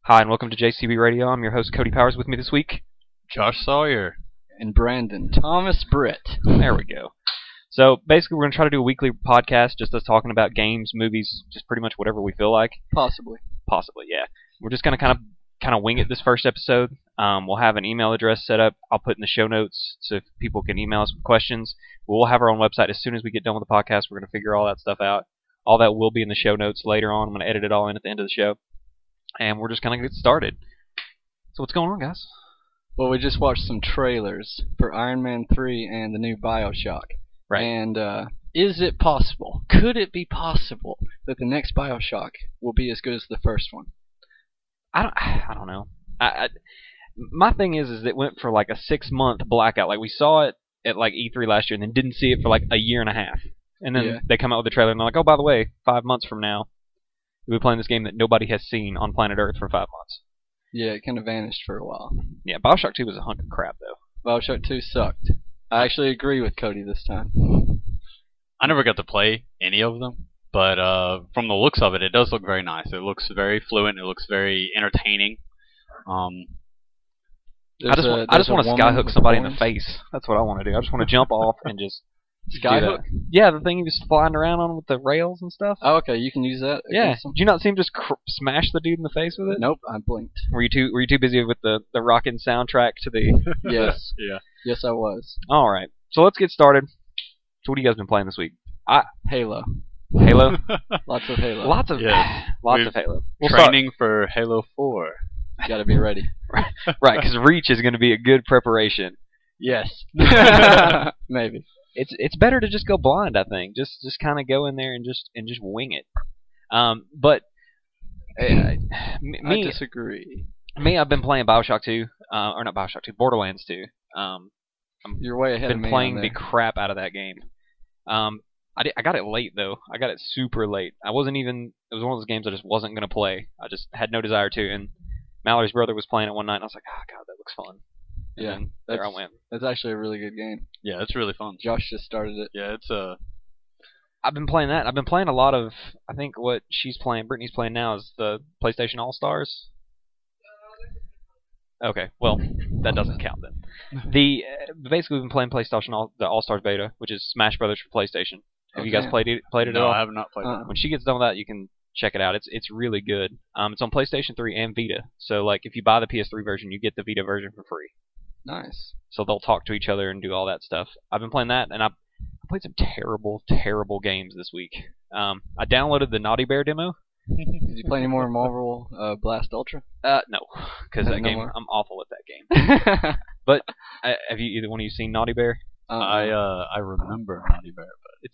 Hi, and welcome to JCB Radio. I'm your host, Cody Powers. With me this week, Josh Sawyer. And Brandon Thomas Britt. There we go. So basically, we're going to try to do a weekly podcast, just us talking about games, movies, just pretty much whatever we feel like. Possibly, yeah. We're just going to kind of wing it this first episode. We'll have an email address set up. I'll put in the show notes so if people can email us with questions. We'll have our own website as soon as we get done with the podcast. We're going to figure all that stuff out. All that will be in the show notes later on. I'm going to edit it all in at the end of the show. And we're just going to get started. So what's going on, guys? Well, we just watched some trailers for Iron Man 3 and the new BioShock. Right. And is it possible, could it be possible that the next BioShock will be as good as the first one? I don't know. My thing is it went for like a 6-month blackout. Like we saw it at like E3 last year and then didn't see it for like a year and a half. And then they come out with the trailer and they're like, oh, by the way, 5 months from now, we'll be playing this game that nobody has seen on planet Earth for 5 months. Yeah, it kind of vanished for a while. Yeah, BioShock 2 was a hunk of crap, though. BioShock 2 sucked. I actually agree with Cody this time. I never got to play any of them, but from the looks of it, it does look very nice. It looks very fluent. It looks very entertaining. I just want to skyhook somebody in the face. That's what I want to do. I just want to jump off and just Skyhook? Yeah, the thing he was flying around on with the rails and stuff. Oh, okay, you can use that. Yeah. Did you not see him just smash the dude in the face with it? Nope, I blinked. Were you too busy with the rockin' soundtrack to the? Yes. Yeah. Yes, I was. All right. So let's get started. So what have you guys been playing this week? Halo. Halo. Lots of Halo. Lots of Halo. Training for Halo 4. You gotta be ready. Right, because Reach is going to be a good preparation. Yes. Maybe. It's better to just go blind, I think. Just kind of go in there and just wing it. But I disagree. I've been playing BioShock 2, or not BioShock 2, Borderlands 2. You're way ahead of me. Been playing the crap out of that game. I got it late though. I got it super late. It was one of those games I just wasn't gonna play. I just had no desire to. And Mallory's brother was playing it one night, and I was like, oh god, that looks fun. And there I went. That's actually a really good game. Yeah, it's really fun. Josh just started it. Yeah, it's I've been playing that. I've been playing a lot of. I think what Brittany's playing now is the PlayStation All Stars. Okay, well that doesn't count then. Basically we've been playing PlayStation the All Stars beta, which is Smash Brothers for PlayStation. Have you guys played it at all? No, I have not played it. When she gets done with that, you can check it out. It's really good. It's on PlayStation 3 and Vita. So like if you buy the PS3 version, you get the Vita version for free. Nice. So they'll talk to each other and do all that stuff. I've been playing that, and I played some terrible, terrible games this week. I downloaded the Naughty Bear demo. Did you play any more Marvel Blast Ultra? No, because that game, I'm awful at that game. But have either one of you seen Naughty Bear? I remember Naughty Bear, but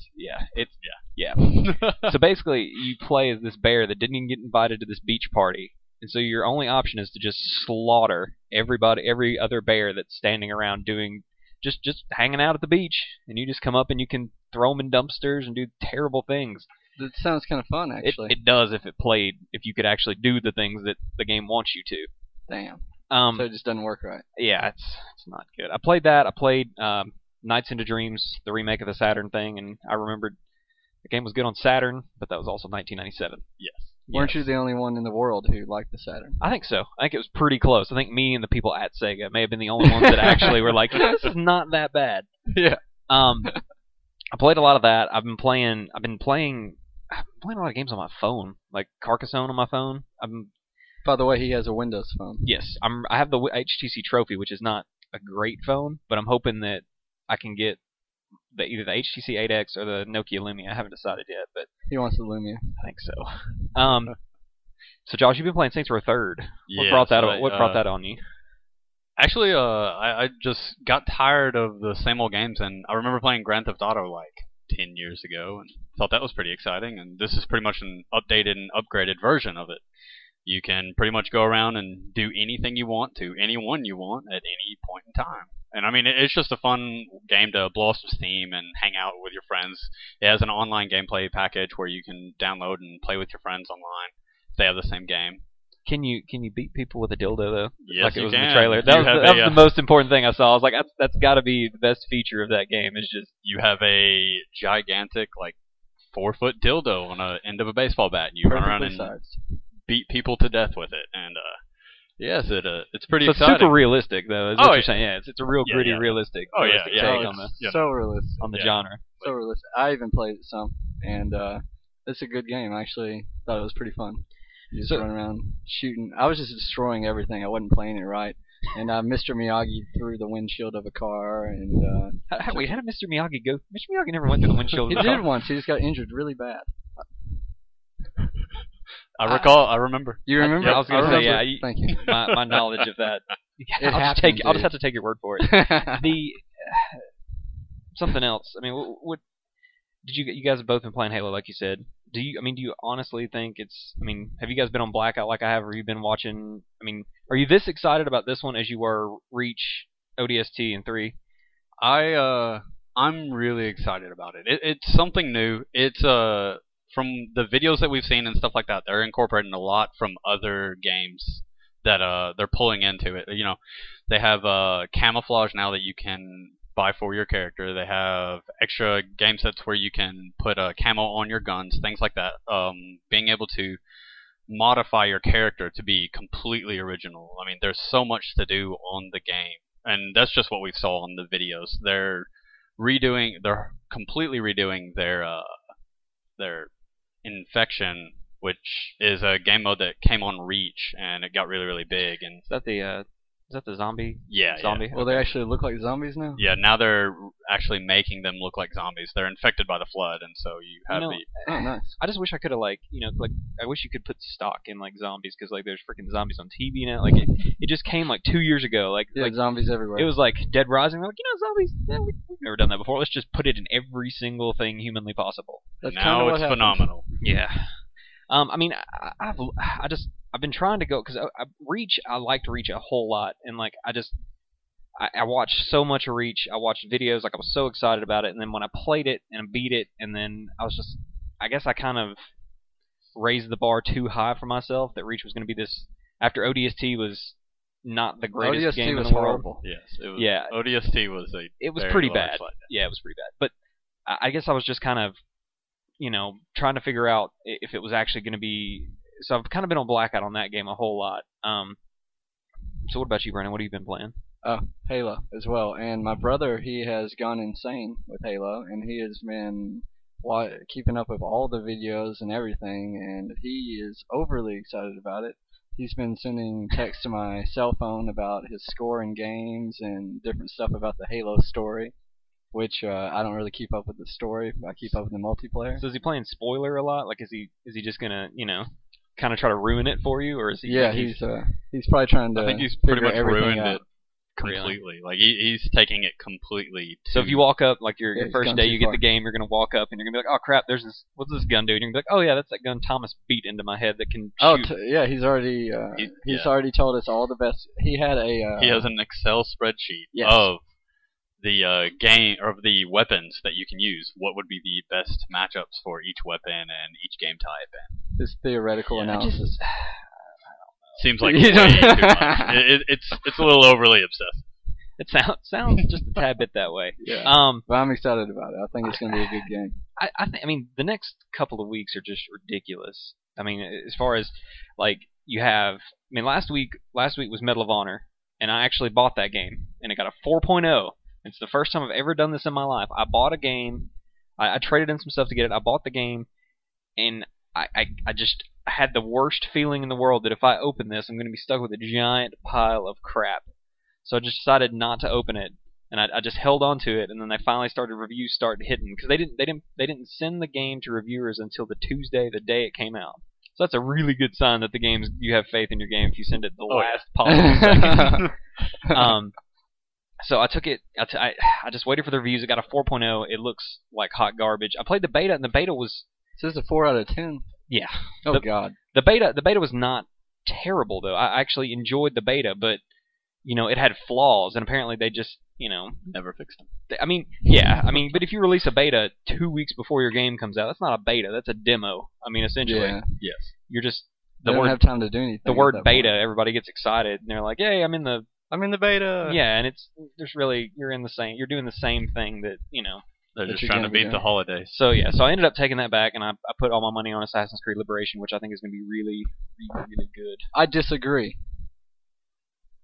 So basically, you play as this bear that didn't even get invited to this beach party, and so your only option is to just slaughter every other bear that's standing around doing just hanging out at the beach, and you just come up and you can throw them in dumpsters and do terrible things. That sounds kind of fun, actually. It does if you could actually do the things that the game wants you to. Damn. So it just doesn't work right. Yeah, it's not good. I played that. I played Nights into Dreams, the remake of the Saturn thing, and I remembered the game was good on Saturn, but that was also 1997. Yes. Weren't you the only one in the world who liked the Saturn? I think so. I think it was pretty close. I think me and the people at Sega may have been the only ones that actually were like, this is not that bad. Yeah. I played a lot of that. I've been playing a lot of games on my phone, like Carcassonne on my phone. By the way, he has a Windows phone. Yes, I have the HTC Trophy, which is not a great phone, but I'm hoping that I can get either the HTC 8X or the Nokia Lumia. I haven't decided yet, but he wants the Lumia. I think so. So Josh, you've been playing Saints Row Third. Yes, What brought that on you? Actually, I just got tired of the same old games, and I remember playing Grand Theft Auto like 10 years ago, and thought that was pretty exciting. And this is pretty much an updated and upgraded version of it. You can pretty much go around and do anything you want to anyone you want at any point in time. And I mean, it's just a fun game to blow off some steam and hang out with your friends. It has an online gameplay package where you can download and play with your friends online if they have the same game. Can you beat people with a dildo though? Yes, like it you was can. in the trailer. That was the most important thing I saw. I was like, that's got to be the best feature of that game. Is just you have a gigantic 4-foot dildo on the end of a baseball bat, and you run around and beat people to death with it. And Yes, it's pretty So it's exciting. super realistic, though. Is what Oh, you're saying? Yeah, it's a real Yeah, gritty, yeah. realistic Yeah. take on Yeah. So realistic. the Yeah. genre. So realistic. I even played it some, and it's a good game. I actually thought it was pretty fun. You just So- run around shooting. I was just destroying everything. I wasn't playing it right. And Mr. Miyagi through the windshield of a car, and Wait, how did Mr. Miyagi go? Mr. Miyagi never went through the windshield. he of the car. did once. He just got injured really bad. I remember. You remember? I was gonna say, yeah. Thank you. My knowledge of that. It I'll happens, just have to take your word for it. The something else. I mean, what did you guys have both been playing Halo, like you said? Do you honestly think it's? I mean, have you guys been on Blackout like I have, or have you been watching? I mean, are you this excited about this one as you were Reach, ODST, and 3? I'm really excited about it. It's something new. It's from the videos that we've seen and stuff like that. They're incorporating a lot from other games that they're pulling into it. You know, they have camouflage now that you can buy for your character. They have extra game sets where you can put a camo on your guns, things like that. Being able to modify your character to be completely original. I mean, there's so much to do on the game, and that's just what we saw on the videos. They're completely redoing their Infection, which is a game mode that came on Reach, and it got really, really big. And Is that the zombie? yeah, Zombie. Well, they actually look like zombies now. yeah. Now they're actually making them look like zombies. They're infected by the flood, and so you have Oh, nice. I just wish I could have I wish you could put stock in like zombies because like there's freaking zombies on TV now. Like it just came like 2 years ago. Like Zombies everywhere. it was like Dead Rising. Like zombies. Yeah, we've never done that before. Let's just put it in every single thing humanly possible. That's now kinda what it's happened. phenomenal. Yeah. I mean, I've been trying to go because Reach. I liked Reach a whole lot, and like I watched so much of Reach. I watched videos, like I was so excited about it, and then when I played it and beat it, and then I guess I kind of raised the bar too high for myself that Reach was going to be this. After ODST was not the greatest ODST game was in the world. horrible. Yes, it was. Yeah. ODST was It was very pretty large bad. letdown. Yeah, it was pretty bad. But I guess I was just kind of, trying to figure out if it was actually going to be. So I've kind of been on Blackout on that game a whole lot. So what about you, Brandon? What have you been playing? Halo as well. And my brother, he has gone insane with Halo, and he has been keeping up with all the videos and everything, and he is overly excited about it. He's been sending texts to my cell phone about his score in games and different stuff about the Halo story, which I don't really keep up with the story, but I keep up with the multiplayer. So is he playing spoiler a lot? Like, is he just gonna, kind of try to ruin it for you, or is he? Yeah, he's probably trying to. I think he's pretty figure much everything ruined out. it completely. Like he's taking it completely. So if you walk up, like your he's first gone day, too you get far. the game, you're gonna walk up and you're gonna be like, oh crap, there's this. What's this gun do? And you're gonna be like, oh yeah, that's that gun Thomas beat into my head that can Oh, shoot. yeah, he's already he's already told us all the best. He had a he has an Excel spreadsheet Yes. of the game or the weapons that you can use. What would be the best matchups for each weapon and each game type? And his theoretical Yeah, analysis. seems like You way don't- too much. It's a little overly obsessed. It sounds just a tad bit that way. Yeah. But I'm excited about it. I think it's going to be a good game. I mean, the next couple of weeks are just ridiculous. I mean, as far as like you have, I mean, last week was Medal of Honor, and I actually bought that game, and it got a 4.0. It's the first time I've ever done this in my life. I bought a game. I traded in some stuff to get it. I bought the game, and I just had the worst feeling in the world that if I open this, I'm going to be stuck with a giant pile of crap. So I just decided not to open it, and I just held on to it. And then they finally reviews started hitting because they didn't send the game to reviewers until the Tuesday, the day it came out. So that's a really good sign that you have faith in your game if you send it the last possible second. So I took it. I just waited for the reviews. It got a 4.0. It looks like hot garbage. I played the beta, and the beta was It says a 4 out of 10. yeah. Oh, God. The beta was not terrible though. I actually enjoyed the beta, but it had flaws, and apparently they just Never fixed them. I mean, yeah. I mean, but if you release a beta 2 weeks before your game comes out, that's not a beta. That's a demo. I mean, essentially, Yeah. Yes. you're just They don't have time to do anything. the at word that beta. point. Everybody gets excited, and they're like, "Hey, I'm in the beta. yeah." And you're doing the same thing that They're That just you're trying to gonna be beat the doing. holidays. So yeah, so I ended up taking that back, and I put all my money on Assassin's Creed Liberation, which I think is going to be really, really, really good. I disagree.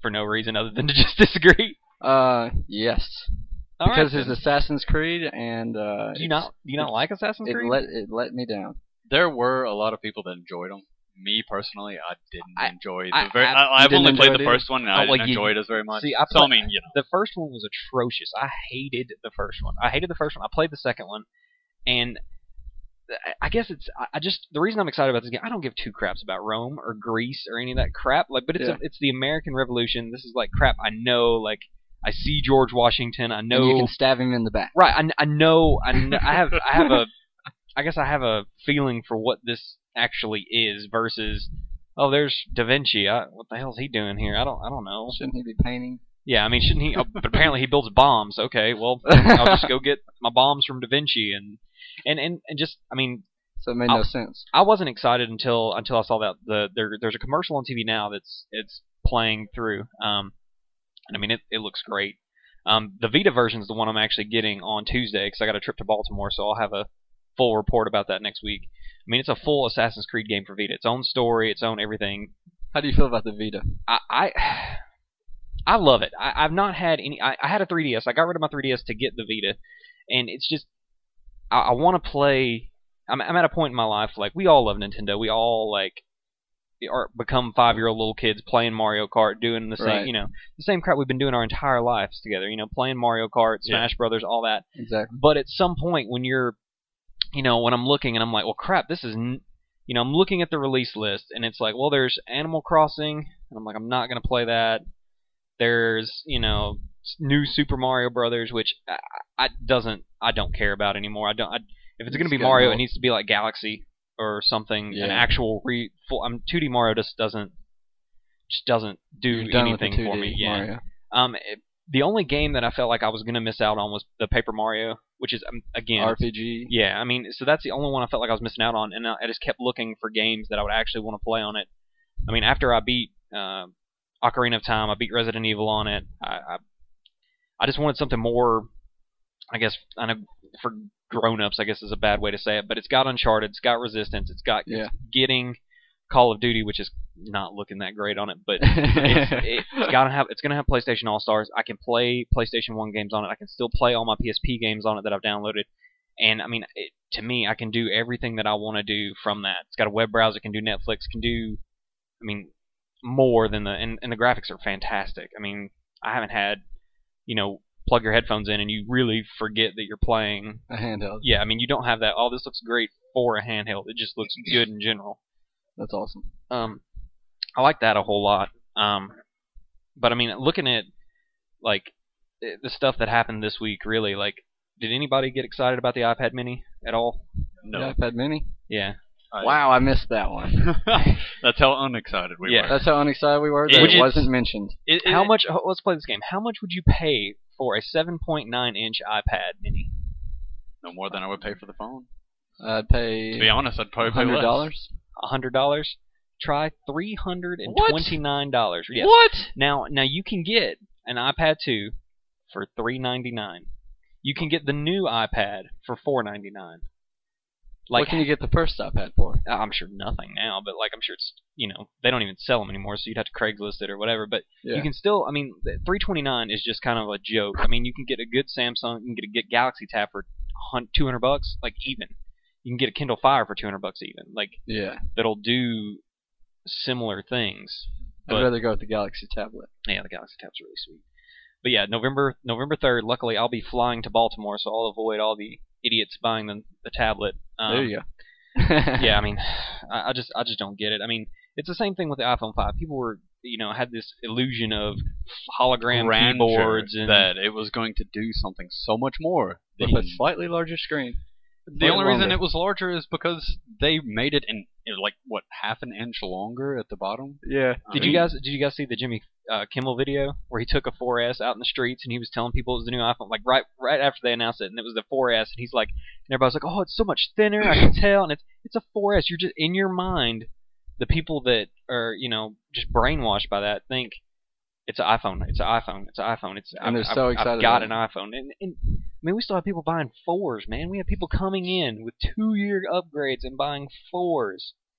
for no reason other than to just disagree? Yes. All Because right, his then. Assassin's Creed and Do you not like Assassin's Creed? it let me down. There were a lot of people that enjoyed them. Me personally, I didn't enjoy I- the very. I I've didn't only played enjoy the it first one, and I Oh, well, didn't you- enjoy it as very much. See, I so I play- mean, The first one was atrocious. I hated the first one. I played the second one, and I guess I just the reason I'm excited about this game. I don't give two craps about Rome or Greece or any of that crap. Like, but it's the American Revolution. This is like crap. I know. Like, I see George Washington. I know. And you can stab him in the back. Right. I know. I have a. I guess I have a feeling for what this actually is versus. Oh, there's Da Vinci. What the hell's he doing here? I don't know. Shouldn't he be painting? Yeah, I mean, shouldn't he? But apparently he builds bombs. Okay, well, I'll just go get my bombs from Da Vinci and just. I mean, So it made no sense. I wasn't excited until I saw that there's a commercial on TV now it's playing through. And I mean, it looks great. The Vita version is the one I'm actually getting on Tuesday because I got a trip to Baltimore, so I'll have a full report about that next week. I mean, it's a full Assassin's Creed game for Vita. Its own story, its own everything. How do you feel about the Vita? I love it. I've not had any. I had a 3DS. I got rid of my 3DS to get the Vita, and it's just I want to play. I'm at a point in my life like we all love Nintendo. We all like are become 5-year-old little kids playing Mario Kart, doing the same Right. the same crap we've been doing our entire lives together. Playing Mario Kart, Smash Brothers, all that. Exactly. But at some point when you're when I'm looking and I'm like, well, crap, this is I'm looking at the release list and it's like, well, there's Animal Crossing, and I'm like, I'm not gonna play that. There's new Super Mario Brothers, which I don't care about anymore. If it's gonna be got Mario, no- it needs to be like Galaxy or something. Yeah. An actual 2D Mario just doesn't do You're done with the anything 2D for me. Yeah. Mario. The only game that I felt like I was gonna miss out on was the Paper Mario, which is again RPG. yeah, I mean, so that's the only one I felt like I was missing out on, and I just kept looking for games that I would actually want to play on it. I mean, after I beat Ocarina of Time, I beat Resident Evil on it. I just wanted something more, I guess, I know for grown-ups, I guess is a bad way to say it, but it's got Uncharted, it's got Resistance, it's getting Call of Duty, which is not looking that great on it, but it's gonna have PlayStation All Stars. I can play PlayStation 1 games on it. I can still play all my PSP games on it that I've downloaded. And I mean, to me, I can do everything that I want to do from that. It's got a web browser, can do Netflix, can do, I mean, more than and the graphics are fantastic. I mean, I haven't had, plug your headphones in and you really forget that you're playing A handheld. Yeah, I mean, you don't have that. Oh, this looks great for a handheld. It just looks good in general. That's awesome. I like that a whole lot. But I mean, looking at like the stuff that happened this week, really, like, did anybody get excited about the iPad Mini at all? No. The iPad Mini? Yeah. Wow, I missed that one. That's how unexcited we Yeah. were. That's how unexcited we were that Which it is- wasn't mentioned. How much? Let's play this game. How much would you pay for a 7.9-inch iPad Mini? No more than I would pay for the phone. I'd pay To be honest, I'd probably pay less. $100. $100. Try $329. Yes. What? Now you can get an iPad 2 for $399. You can get the new iPad for $499. Like, What can you get the first iPad for? I'm sure nothing now, but like I'm sure it's they don't even sell them anymore, so you'd have to Craigslist it or whatever. But Yeah. you can still, I mean, the $329 is just kind of a joke. I mean, you can get a good Samsung, you can get a good Galaxy Tab for $200, like even. You can get a Kindle Fire for $200 even, like Yeah. that'll do similar things. I'd But rather go with the Galaxy tablet. yeah, the Galaxy Tab's really sweet. But yeah, November 3rd. Luckily, I'll be flying to Baltimore, so I'll avoid all the idiots buying the tablet. There you go. Yeah, I mean, I just don't get it. I mean, it's the same thing with the iPhone 5. People were, had this illusion of hologram Grandeur keyboards and that it was going to do something so much more. With a slightly larger screen. The only reason longer. it was larger is because they made it in like what, half an inch longer at the bottom. Yeah. Did you guys see the Jimmy Kimmel video where he took a 4S out in the streets and he was telling people it was the new iPhone, like right after they announced it, and it was the 4S, and he's like, and everybody's like, oh, it's so much thinner, I can tell, and it's a 4S. You're just in your mind, the people that are just brainwashed by that think it's an iPhone, it's an iPhone, it's an iPhone, And they're so excited I've got about an iPhone, and I mean, we still have people buying 4s, man. We have people coming in with 2-year upgrades and buying 4s.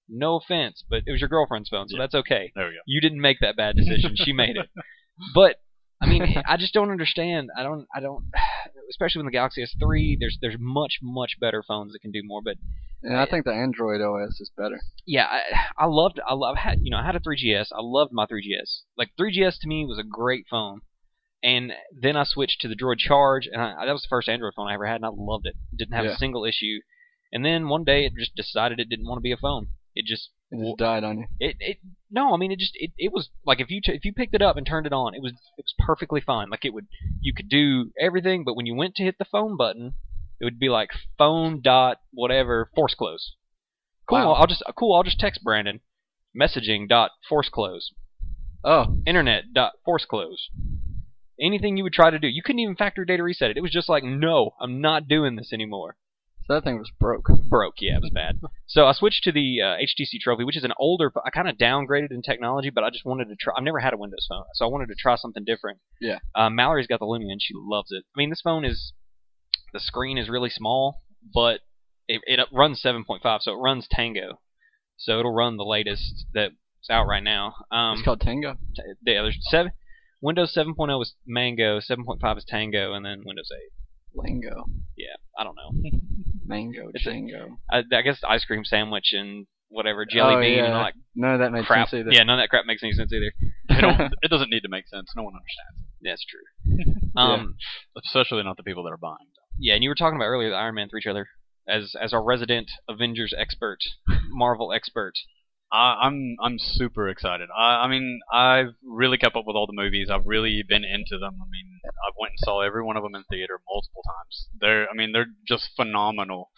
No offense, but it was your girlfriend's phone, so that's okay. There we go. You didn't make that bad decision. She made it. But I mean, I just don't understand. I don't. Especially with the Galaxy S3, there's much better phones that can do more. But And I think the Android OS is better. yeah, I had a 3GS. I loved my 3GS. Like 3GS to me was a great phone. And then I switched to the Droid Charge, and that was the first Android phone I ever had, and I loved it. Didn't have a single issue. And then one day it just decided it didn't want to be a phone. It just died on you. No, I mean it was like if you picked it up and turned it on, it was perfectly fine. Like you could do everything, but when you went to hit the phone button, it would be like phone dot whatever force close. Cool. Wow. I'll just text Brandon. Messaging dot force close. Oh. Internet dot force close. Anything you would try to do, you couldn't even factory data reset it. It was just like, no, I'm not doing this anymore. So that thing was broke. Yeah, it was bad. So I switched to the HTC Trophy, which is an older. I kind of downgraded in technology, but I just wanted to try. I've never had a Windows phone, so I wanted to try something different. Yeah. Mallory's got the Lumia, and she loves it. I mean, this phone the screen is really small, but it runs 7.5, so it runs Tango. So it'll run the latest that's out right now. It's called Tango? Yeah, there's Windows 7.0 is Mango, 7.5 is Tango, and then Windows 8. Lango. Yeah, I don't know. Mango, Tango. I guess ice cream sandwich and whatever, jelly bean and all that none of that makes crap. sense either. Yeah, none of that crap makes any sense either. It doesn't need to make sense. No one understands it. That's true. Especially not the people that are buying them. Yeah, and you were talking about earlier the Iron Man 3 trailer. As our resident Avengers expert, Marvel expert. I'm super excited. I mean, I've really kept up with all the movies. I've really been into them. I mean, I went and saw every one of them in theater multiple times. They're just phenomenal.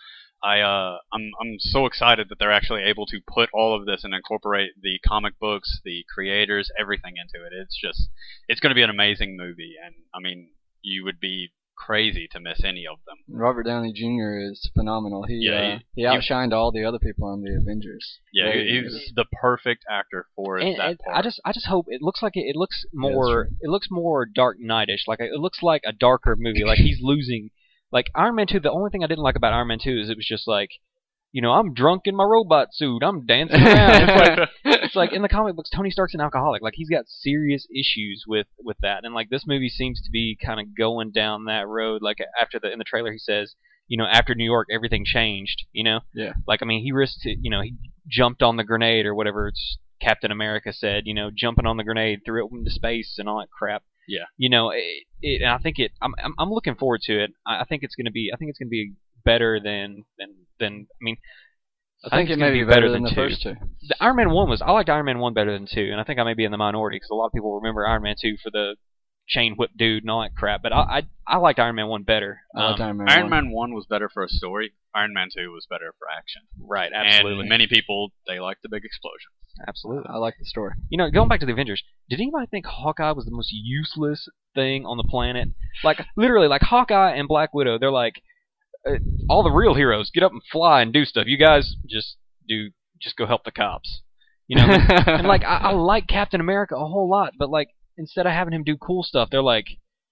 I'm so excited that they're actually able to put all of this and incorporate the comic books, the creators, everything into it. It's going to be an amazing movie, and I mean, you would be crazy to miss any of them. Robert Downey Jr. is phenomenal. He outshined all the other people on the Avengers. Yeah, he's the perfect actor for that part. I just hope it looks like it looks more it looks more Dark Knight-ish. Like it looks like a darker movie. Like he's losing. Like Iron Man 2. The only thing I didn't like about Iron Man 2 is it was just like, I'm drunk in my robot suit. I'm dancing around. It's like in the comic books, Tony Stark's an alcoholic. Like he's got serious issues with that. And like this movie seems to be kind of going down that road. Like in the trailer he says, after New York everything changed. Yeah. Like I mean he risked it. He jumped on the grenade or whatever it's Captain America said. Jumping on the grenade, threw it into space and all that crap. Yeah. And I think I'm looking forward to it. I think it's gonna be better than I mean. I think it may be better than the first two. The Iron Man 1 I liked Iron Man 1 better than 2, and I think I may be in the minority because a lot of people remember Iron Man 2 for the chain whip dude and all that crap. But I liked Iron Man 1 better. Iron Man 1 was better for a story. Iron Man 2 was better for action. Right, absolutely. And many people, they like the big explosion. Absolutely. I like the story. Going back to the Avengers, did anybody think Hawkeye was the most useless thing on the planet? Like, literally, like Hawkeye and Black Widow, they're like, all the real heroes, get up and fly and do stuff. You guys just go help the cops. And like, I like Captain America a whole lot, but like, instead of having him do cool stuff, they're like,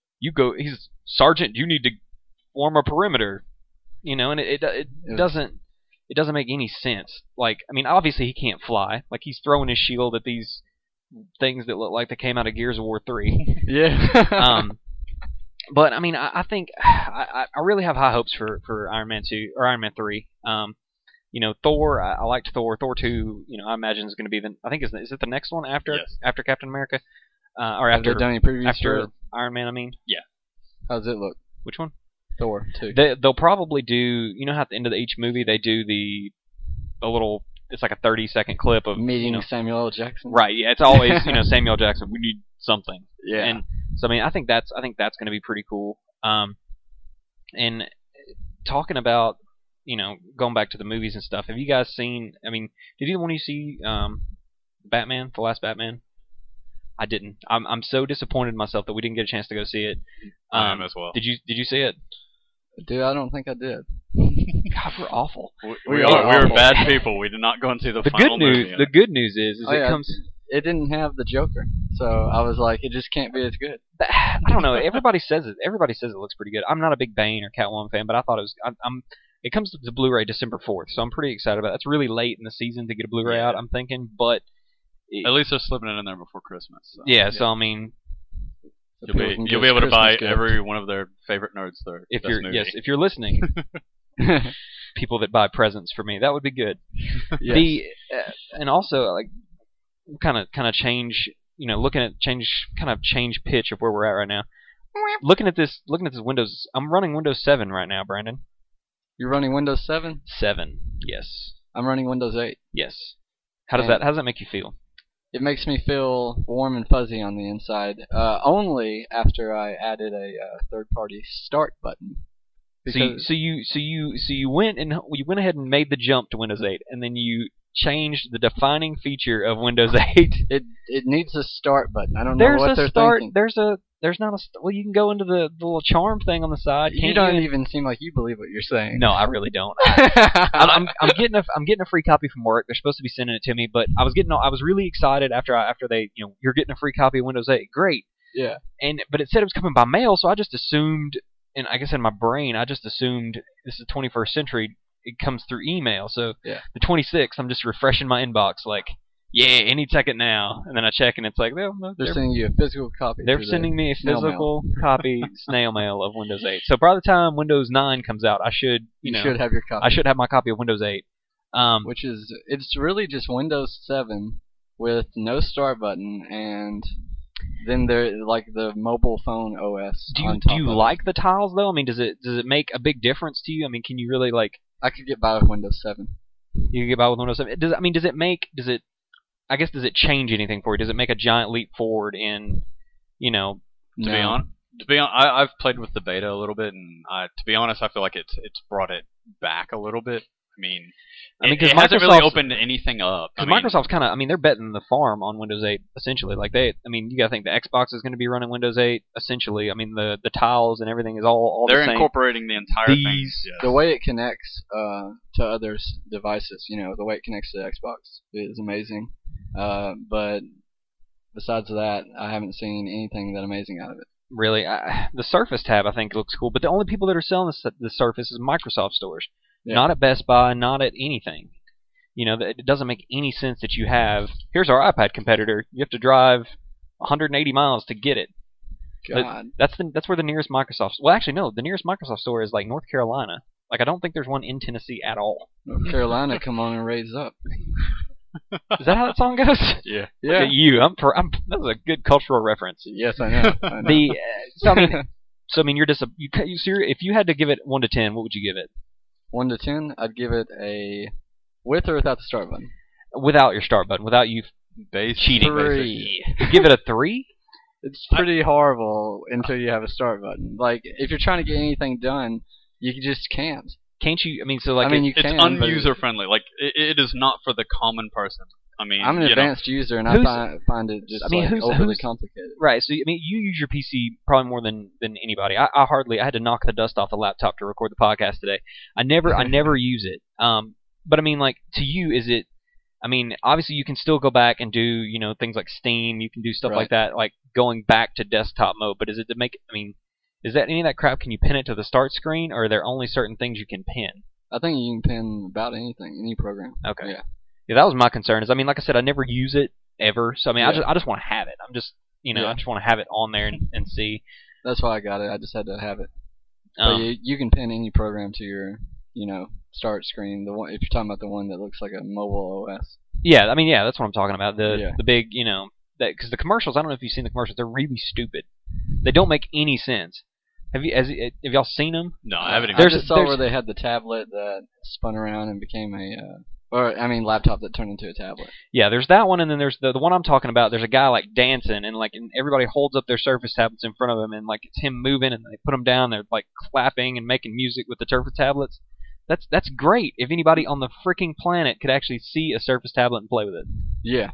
he's Sergeant, you need to form a perimeter. And it doesn't make any sense. Like, I mean, obviously he can't fly. Like, he's throwing his shield at these things that look like they came out of Gears of War 3. Yeah. But I mean, I think I really have high hopes for Iron Man 2 or Iron Man 3. Thor. I liked Thor. Thor 2. I imagine is going to be I think is it the next one after Captain America, or after done any previews after Iron Man? I mean, yeah. How does it look? Which one? Thor 2. They'll probably do. How at the end of each movie they do a little. It's like a 30-second clip of meeting Samuel L. Jackson. Right. Yeah. It's always Samuel L. Jackson. We need something. Yeah. And so I mean I think that's going to be pretty cool. And talking about going back to the movies and stuff. Have you guys seen? I mean, did either one of you see Batman, the last Batman? I didn't. I'm so disappointed in myself that we didn't get a chance to go see it. I am as well. Did you see it? Dude, I don't think I did. God, we're awful. We are bad people. We did not go and see the final movie. The good news is it didn't have the Joker, so I was like, it just can't be as good. I don't know. Everybody says it. Everybody says it looks pretty good. I'm not a big Bane or Catwoman fan, but I thought it was. It comes to Blu-ray December 4th, so I'm pretty excited about it. It's really late in the season to get a Blu-ray Yeah. out, I'm thinking, but At least they're slipping it in there before Christmas. So. so I mean, So You'll people can be get able to buy Christmas gift. every one of their favorite nerds their if best you're movie. if you're listening, people that buy presents for me, that would be good. Yes. And also like kind of change, change pitch of where we're at right now. Looking at this Windows, I'm running Windows 7 right now, Brandon. You're running Windows 7? 7, yes, I'm running Windows 8. yes. How does that make you feel? It makes me feel warm and fuzzy on the inside. Only after I added a third-party start button. So you went ahead and made the jump to Windows 8, and then you changed the defining feature of Windows 8. It needs a start button. I don't know what they're thinking. There's not a well. You can go into the little charm thing on the side. You don't even seem like you believe what you're saying. No, I really don't. I'm getting a free copy from work. They're supposed to be sending it to me, but I was really excited after they you're getting a free copy of Windows 8. Great. Yeah. But it said it was coming by mail, so I just assumed, and I guess in my brain I just assumed this is 21st century. It comes through email. So yeah. The 26th, I'm just refreshing my inbox like, yeah, any second now, and then I check and it's like, no, they're sending you a physical copy. They're sending me a physical copy snail mail of Windows 8. So by the time Windows 9 comes out, I should should have your copy. I should have my copy of Windows 8. It's really just Windows 7 with no start button, and then there like the mobile phone OS. Do you like the tiles though? I mean, does it make a big difference to you? I mean, can you really like? I could get by with Windows 7. You can get by with Windows 7. Does it change anything for you? Does it make a giant leap forward in, To be honest, I've played with the beta a little bit, and to be honest, I feel like it's brought it back a little bit. I mean, it hasn't really opened anything up. Because Microsoft's kind of, they're betting the farm on Windows 8 essentially. Like you got to think the Xbox is going to be running Windows 8 essentially. I mean, the tiles and everything is all the same. They're incorporating the entire thing. Yes. The way it connects to other devices, the way it connects to Xbox is amazing. But besides that, I haven't seen anything that amazing out of it. Really, the Surface tab I think looks cool, but the only people that are selling the Surface is Microsoft stores. Yeah. Not at Best Buy, not at anything. It doesn't make any sense that you have. Here's our iPad competitor. You have to drive 180 miles to get it. God, that's where the nearest Microsoft. Well, actually, no. The nearest Microsoft store is like North Carolina. Like I don't think there's one in Tennessee at all. North Carolina, come on and raise up. Is that how that song goes? Yeah. Look at you. That was a good cultural reference. Yes, I know. If you had to give it 1 to 10, what would you give it? 1 to 10, I'd give it a with or without the start button. Without your start button, without you cheating. 3. You give it a 3? It's pretty horrible until you have a start button. Like if you're trying to get anything done, you just can't. Can't you? You it's unuser friendly. Like it is not for the common person. I'm an advanced user, and I find it just overly complicated. Right. So you use your PC probably more than anybody. I had to knock the dust off the laptop to record the podcast today. I never use it. But to you, is it? Obviously you can still go back and do things like Steam. You can do stuff like that, like going back to desktop mode. But is it to make? Is that any of that crap? Can you pin it to the start screen, or are there only certain things you can pin? I think you can pin about anything, any program. Okay. Yeah, that was my concern. Is like I said, I never use it ever. So I just want to have it. I'm just I just want to have it on there and see. That's why I got it. I just had to have it. But you can pin any program to your start screen. The one if you're talking about the one that looks like a mobile OS. Yeah, that's what I'm talking about. The big because the commercials. I don't know if you've seen the commercials. They're really stupid. They don't make any sense. Have y'all seen them? No, I haven't. I just saw where they had the tablet that spun around and became laptop that turned into a tablet. Yeah, there's that one, and then there's the one I'm talking about. There's a guy dancing, and everybody holds up their Surface tablets in front of him, and it's him moving, and they put them down. They're clapping and making music with the Surface tablets. That's great. If anybody on the freaking planet could actually see a Surface tablet and play with it. Yeah.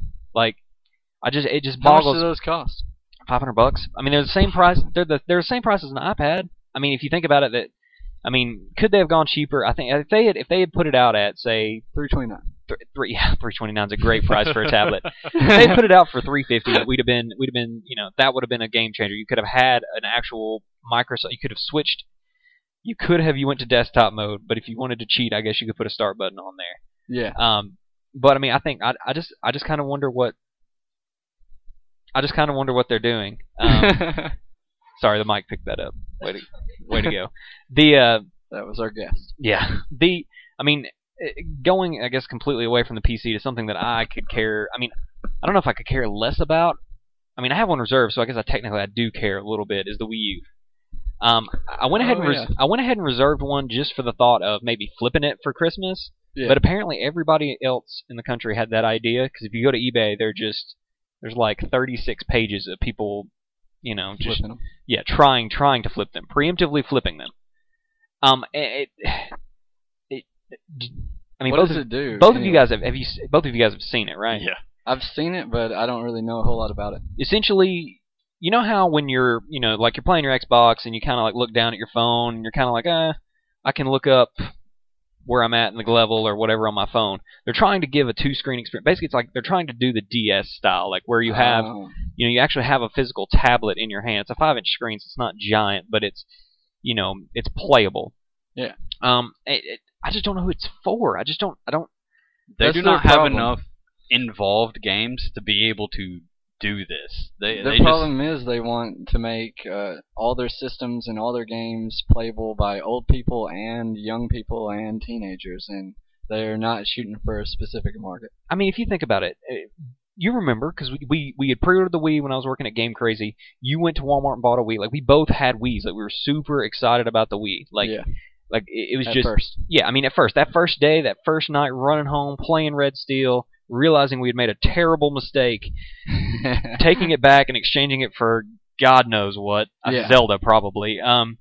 It just boggles. How much do those cost? $500. They're the same price. They're the same price as an iPad. If you think about it, could they have gone cheaper? I think if they had put it out at say $329. $329 is a great price for a tablet. If they had put it out for $350, we'd have been that would have been a game changer. You could have had an actual Microsoft. You could have switched. You could have you went to desktop mode, but if you wanted to cheat, I guess you could put a start button on there. Yeah. But I mean, I think I just kind of wonder what they're doing. Sorry, the mic picked that up. Way to go. That was our guest. Yeah. I mean, going, I guess, completely away from the PC to something that I could care. I mean, I don't know if I could care less about. I mean, I have one reserved, so I guess I do care a little bit. Is the Wii U? I went ahead and reserved one just for the thought of maybe flipping it for Christmas. Yeah. But apparently everybody else in the country had that idea, because if you go to eBay, there's like 36 pages of people, just Flipping them. trying to flip them, preemptively flipping them. I mean, what does it do? Both of you guys have seen it, right? Yeah. I've seen it, but I don't really know a whole lot about it. Essentially, you know how when you're, like you're playing your Xbox and you kind of like look down at your phone and you're kind of like, I can look up where I'm at in the level or whatever on my phone. They're trying to give a two-screen experience. Basically, it's like they're trying to do the DS style, like where you have, you actually have a physical tablet in your hand. It's a 5-inch screen, so it's not giant, but it's, it's playable. Yeah. I just don't know who it's for. I don't. They do not have enough involved games to be able to do this. The problem is they want to make all their systems and all their games playable by old people and young people and teenagers, and they're not shooting for a specific market. I mean, if you think about it, you remember, because we had pre-ordered the Wii when I was working at Game Crazy. You went to Walmart and bought a Wii. Like, we both had Wiis. Like, we were super excited about the Wii. Like, yeah. Like, it was at just... first. Yeah, I mean, at first. That first day, that first night, running home, playing Red Steel, realizing we had made a terrible mistake, taking it back and exchanging it for God knows what. Zelda, probably.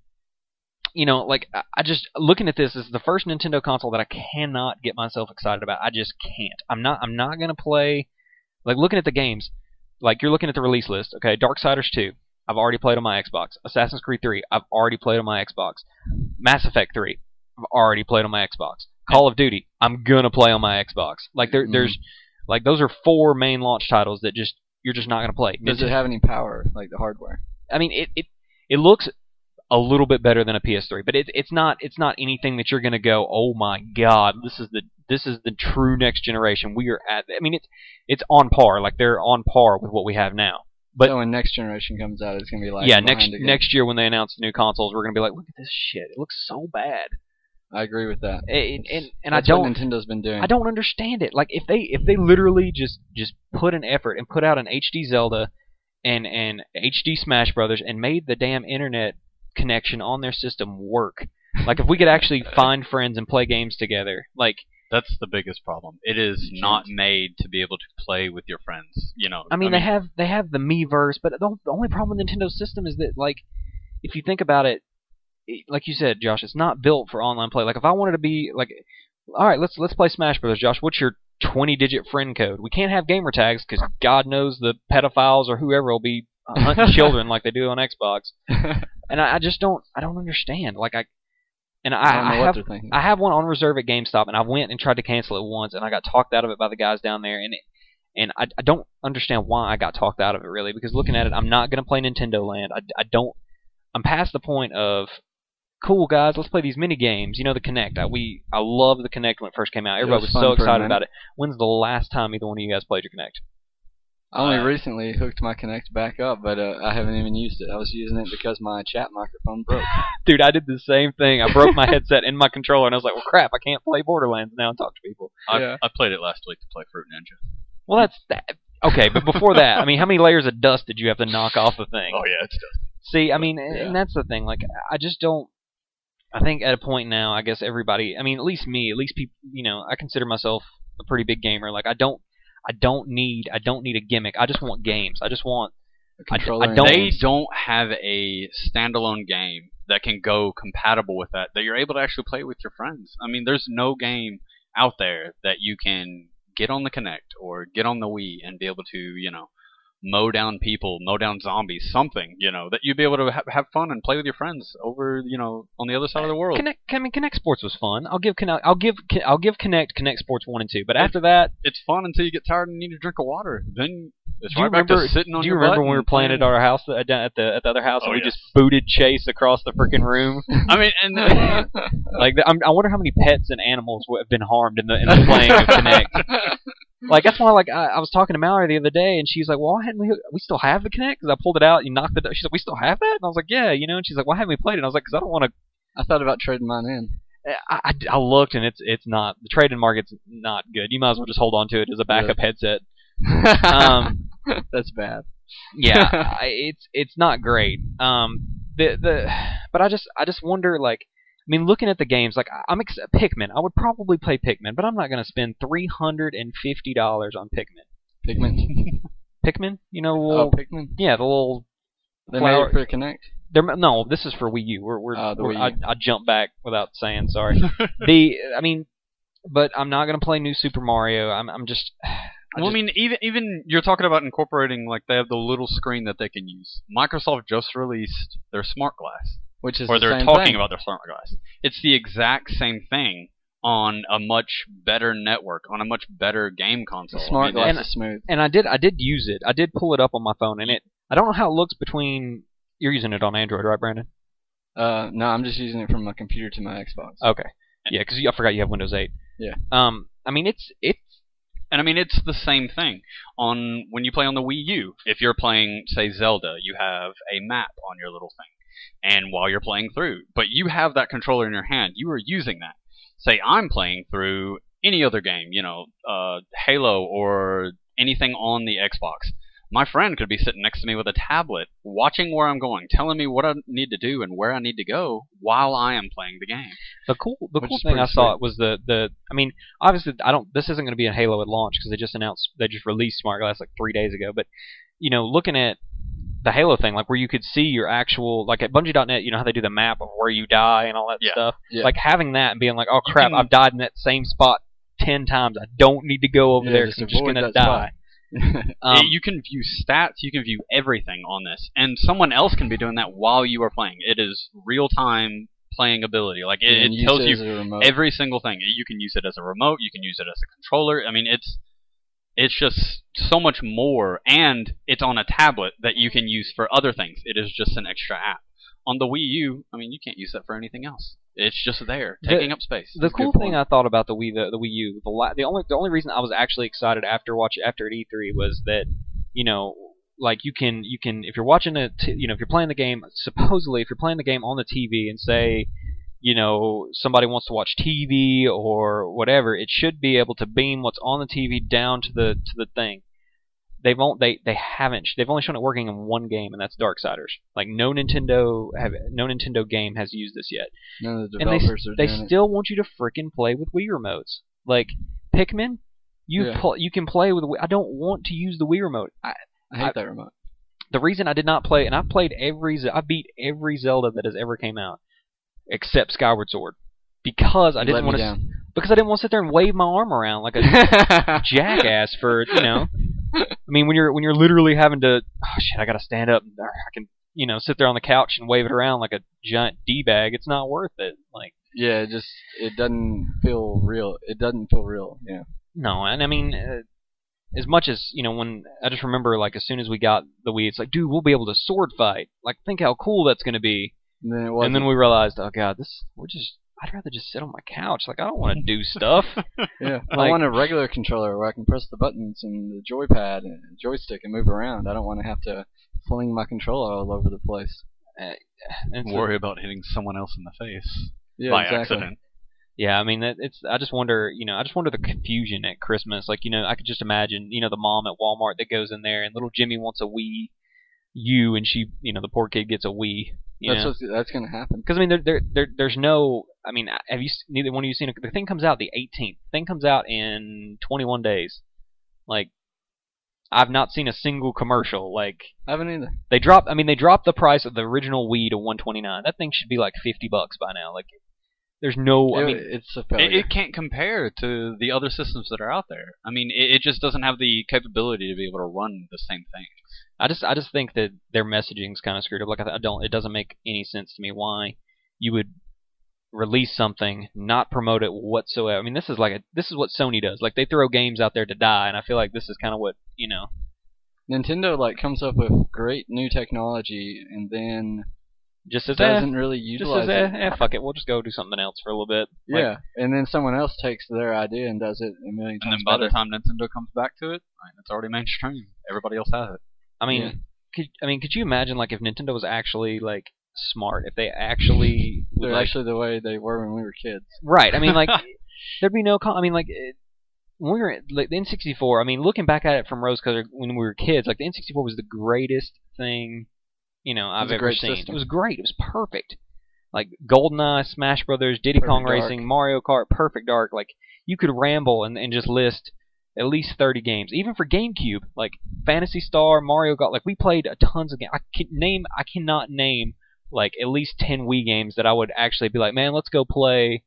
Like, I just... Looking at this is the first Nintendo console that I cannot get myself excited about. I just can't. I'm not going to play... Like, looking at the games, like, you're looking at the release list. Okay, Darksiders 2. I've already played on my Xbox. Assassin's Creed 3, I've already played on my Xbox. Mass Effect 3, I've already played on my Xbox. Call of Duty, I'm gonna play on my Xbox. Like there's like those are 4 main launch titles that you're just not gonna play. Does it have any power, like the hardware? I mean, it looks a little bit better than a PS3, but it's not anything that you're gonna go, oh my God, this is the true next generation. We are at. I mean, it's on par. Like, they're on par with what we have now. But so when next generation comes out, it's gonna be like next year when they announce the new consoles, we're gonna be like, look at this shit. It looks so bad. I agree with that. And that's what Nintendo's been doing. I don't understand it. Like, if they literally just put an effort and put out an HD Zelda and HD Smash Brothers and made the damn internet connection on their system work. Like, if we could actually find friends and play games together, like. That's the biggest problem. It is not made to be able to play with your friends. I mean, they have the Miiverse, but the only problem with Nintendo's system is that, like, if you think about it, like you said, Josh, it's not built for online play. Like, if I wanted to be like, all right, let's play Smash Brothers, Josh. What's your 20-digit friend code? We can't have gamer tags because God knows the pedophiles or whoever will be hunting children like they do on Xbox. And I don't understand. Like, I have one on reserve at GameStop, and I went and tried to cancel it once, and I got talked out of it by the guys down there, and I don't understand why I got talked out of it, really, because looking at it, I'm not going to play Nintendo Land. I'm past the point of, cool, guys, let's play these mini games. The Kinect. I loved the Kinect when it first came out. Everybody was so excited about it. When's the last time either one of you guys played your Kinect? I only recently hooked my Kinect back up, but I haven't even used it. I was using it because my chat microphone broke. Dude, I did the same thing. I broke my headset and my controller, and I was like, well, crap, I can't play Borderlands now and talk to people. I played it last week to play Fruit Ninja. Well, that's that. Okay, but before that, I mean, how many layers of dust did you have to knock off the thing? Oh, yeah, it's dusty. See, I mean, and that's the thing. Like, I just don't... I think at a point now, I guess everybody... I mean, at least people... I consider myself a pretty big gamer. Like, I don't need a gimmick. I just want games. I just want a controller. They don't have a standalone game that can go compatible with that you're able to actually play with your friends. I mean, there's no game out there that you can get on the Kinect or get on the Wii and be able to, mow down people, mow down zombies, something, that you'd be able to have fun and play with your friends over, on the other side of the world. Kinect Sports was fun. I'll give Kinect Sports 1 and 2, but after that, it's fun until you get tired and need a drink of water. Then It's Do you right back to remember? sitting on Do you your remember butt when we were and playing at our house at the other house, and Oh, we yes. just booted Chase across the freaking room? I mean, and Like, I wonder how many pets and animals have been harmed in the playing of Kinect. Like, that's why, like, I was talking to Mallory the other day, and she's like, well, why hadn't we still have the Kinect? Because I pulled it out, you knocked it. She's like, we still have that? And I was like, yeah, you know. And she's like, why haven't we played it? And I was like, because I don't want to. I thought about trading mine in. I looked, and it's not, the trading market's not good. You might as well just hold on to it as a backup headset. That's bad. Yeah, it's not great. But I just wonder, like, I mean, looking at the games, like, Pikmin. I would probably play Pikmin, but I'm not gonna spend $350 on Pikmin. Pigment. Pikmin, you know, the little, Pikmin. yeah, the little. They flower- made it for Kinect. No, this is for Wii U. The Wii U. I jumped back without saying sorry. But I'm not gonna play New Super Mario. I'm just. well, I mean, even you're talking about incorporating, like, they have the little screen that they can use. Microsoft just released their Smart Glass, Which is or the they're same talking thing. about their Smart Glass. It's the exact same thing on a much better network, on a much better game console. The Smart I mean, Glass is smooth. And I did use it. I did pull it up on my phone, and I don't know how it looks between. You're using it on Android, right, Brandon? No, I'm just using it from my computer to my Xbox. Okay. Yeah, because I forgot you have Windows 8. Yeah. I mean, it's. And I mean, it's the same thing on when you play on the Wii U. If you're playing, say, Zelda, you have a map on your little thing, and while you're playing through, but you have that controller in your hand, you are using that. Say, I'm playing through any other game, you know, Halo or anything on the Xbox. My friend could be sitting next to me with a tablet, watching where I'm going, telling me what I need to do and where I need to go while I am playing the game. The cool Which is thing I pretty saw was I mean, obviously this isn't going to be in Halo at launch because they just released Smart Glass like 3 days ago. But you know, looking at the Halo thing, like where you could see your actual, like at Bungie.net, you know how they do the map of where you die and all that stuff. Yeah. Like having that and being like, oh You crap, can- I've died in that same spot 10 times. I don't need to go over there because I'm just avoid going to that die. spot. You can view stats, you can view everything on this, and someone else can be doing that while you are playing. It is real-time playing ability. Like, And it use tells it you as a remote. every single thing. You can use it as a remote, you can use it as a controller. I mean, it's just so much more, and it's on a tablet that you can use for other things. It is just an extra app. On the Wii U, I mean, you can't use that for anything else. It's just there, taking up space. The That's a cool good thing point. I thought about the Wii U, the only reason I was actually excited after at E3 was that, you know, like you can if you're watching if you're playing the game, supposedly if you're playing the game on the TV and say, you know, somebody wants to watch TV or whatever, it should be able to beam what's on the TV down to the thing. They've only shown it working in one game, and that's Darksiders. Like no Nintendo game has used this yet. None of the And developers they are doing still want you to freaking play with Wii remotes. Like Pikmin, you can play with. I don't want to use the Wii remote. it. I hate that remote. The reason I did not play, and I beat every Zelda that has ever came out, except Skyward Sword, because I didn't want to. Because I didn't want to sit there and wave my arm around like a jackass for, you know. I mean, when you're literally having to, oh shit, I gotta stand up, or I can, you know, sit there on the couch and wave it around like a giant d-bag. It's not worth it. Like, Yeah, it doesn't feel real. It doesn't feel real. Yeah. no, and I mean, as much as, you know, when I just remember, like, as soon as we got the Wii, it's like, dude, we'll be able to sword fight. Like, think how cool that's gonna be. And then it And wasn't. then we realized, oh god, I'd rather just sit on my couch. Like, I don't want to do stuff. Yeah, I Like- want a regular controller where I can press the buttons and the joypad and joystick and move around. I don't want to have to fling my controller all over the place. And so- Worry about hitting someone else in the face Yeah, by exactly. accident. Yeah, I mean, I just wonder, the confusion at Christmas. Like, you know, I could just imagine, you know, the mom at Walmart that goes in there and little Jimmy wants a Wii U, and she, you know, the poor kid gets a Wii. That's gonna happen. Because I mean, there's no. I mean, have you neither one of you seen it? The thing comes out the 18th. The thing comes out in 21 days. Like, I've not seen a single commercial. Like, I haven't either. they dropped the price of the original Wii to $129. That thing should be like $50 by now. Like, there's no. I mean, It's a failure. It can't compare to the other systems that are out there. I mean, it just doesn't have the capability to be able to run the same thing. I just think that their messaging's kind of screwed up. Like, it doesn't make any sense to me why you would release something, not promote it whatsoever. I mean, this is what Sony does. Like, they throw games out there to die, and I feel like this is kind of what, you know. Nintendo like comes up with great new technology and then Just as doesn't really just utilize as it. fuck it, we'll just go do something else for a little bit. Like, Yeah, and then someone else takes their idea and does it a million And then times by better. the time Nintendo comes back to it, it's already mainstream. Everybody else has it. I mean, Yeah. could you imagine like if Nintendo was actually like smart, if they actually would, They're like, actually the way they were when we were kids. right? I mean, like there'd be no. I mean, like when we were like the N64. I mean, looking back at it from rose-colored when we were kids, like the N64 was the greatest thing I've a ever great seen. system. It was great. It was perfect. Like GoldenEye, Smash Brothers, Diddy Kong Perfect Dark. Racing, Mario Kart, Perfect Dark. Like you could ramble and just list at least 30 games. Even for GameCube, like Phantasy Star, Mario Kart. Like we played tons of games. I cannot name like at least 10 Wii games that I would actually be like, man, let's go play.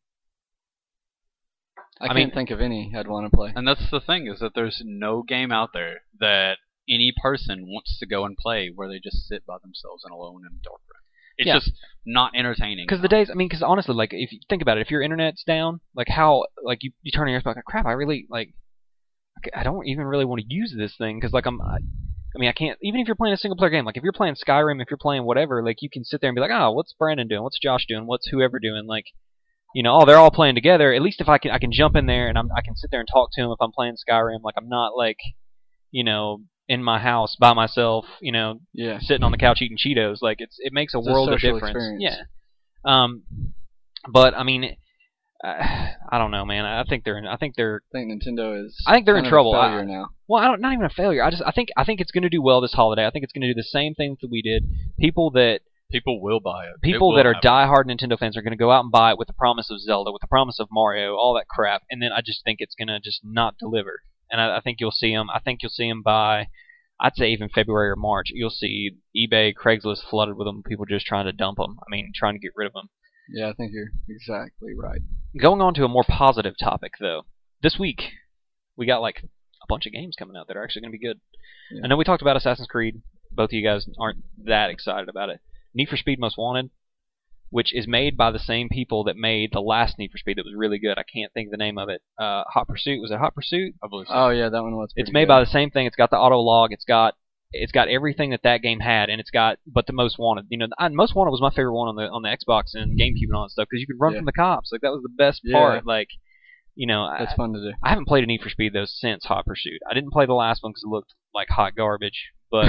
I mean- can't think of any I'd want to play. And that's the thing, is that there's no game out there that any person wants to go and play where they just sit by themselves and alone in a dark room. It's Yeah. just not entertaining. Because because honestly, like if you think about it, if your internet's down, like how, like you turn on your like, crap, I really like, I don't even really want to use this thing because like I can't, even if you're playing a single player game, like if you're playing Skyrim, if you're playing whatever, like you can sit there and be like, oh, what's Brandon doing? What's Josh doing? What's whoever doing? Like, oh, they're all playing together. At least if I can jump in there and I can sit there and talk to them if I'm playing Skyrim. Like I'm not like, in my house by myself, Yeah. sitting on the couch eating Cheetos. Like it makes a It's a world of social difference. experience. Yeah. But I mean, I don't know, man. I think they're I think Nintendo is. I think they're in kind of a trouble. failure now. well, not even a failure. I think it's going to do well this holiday. I think it's going to do the same thing that we did. People will buy it. People It will that are happen. diehard Nintendo fans are going to go out and buy it with the promise of Zelda, with the promise of Mario, all that crap, and then I just think it's going to just not deliver. And I think you'll see them. I think you'll see them by, I'd say even February or March. You'll see eBay, Craigslist flooded with them. People just trying to dump them. I mean, trying to get rid of them. Yeah, I think you're exactly right. Going on to a more positive topic, though. This week, we got like a bunch of games coming out that are actually going to be good. Yeah. I know we talked about Assassin's Creed. Both of you guys aren't that excited about it. Need for Speed Most Wanted, which is made by the same people that made the last Need for Speed that was really good. I can't think of the name of it. Hot Pursuit. Was it Hot Pursuit? I believe so. Oh yeah, that one was. It's pretty made good. by the same thing. It's got the auto log. It's got everything that game had, and but the Most Wanted. Most Wanted was my favorite one on the Xbox and GameCube and all that stuff because you could run Yeah. from the cops. Like that was the best Yeah. part. Like, That's fun to do. I haven't played a Need for Speed though since Hot Pursuit. I didn't play the last one because it looked like hot garbage. But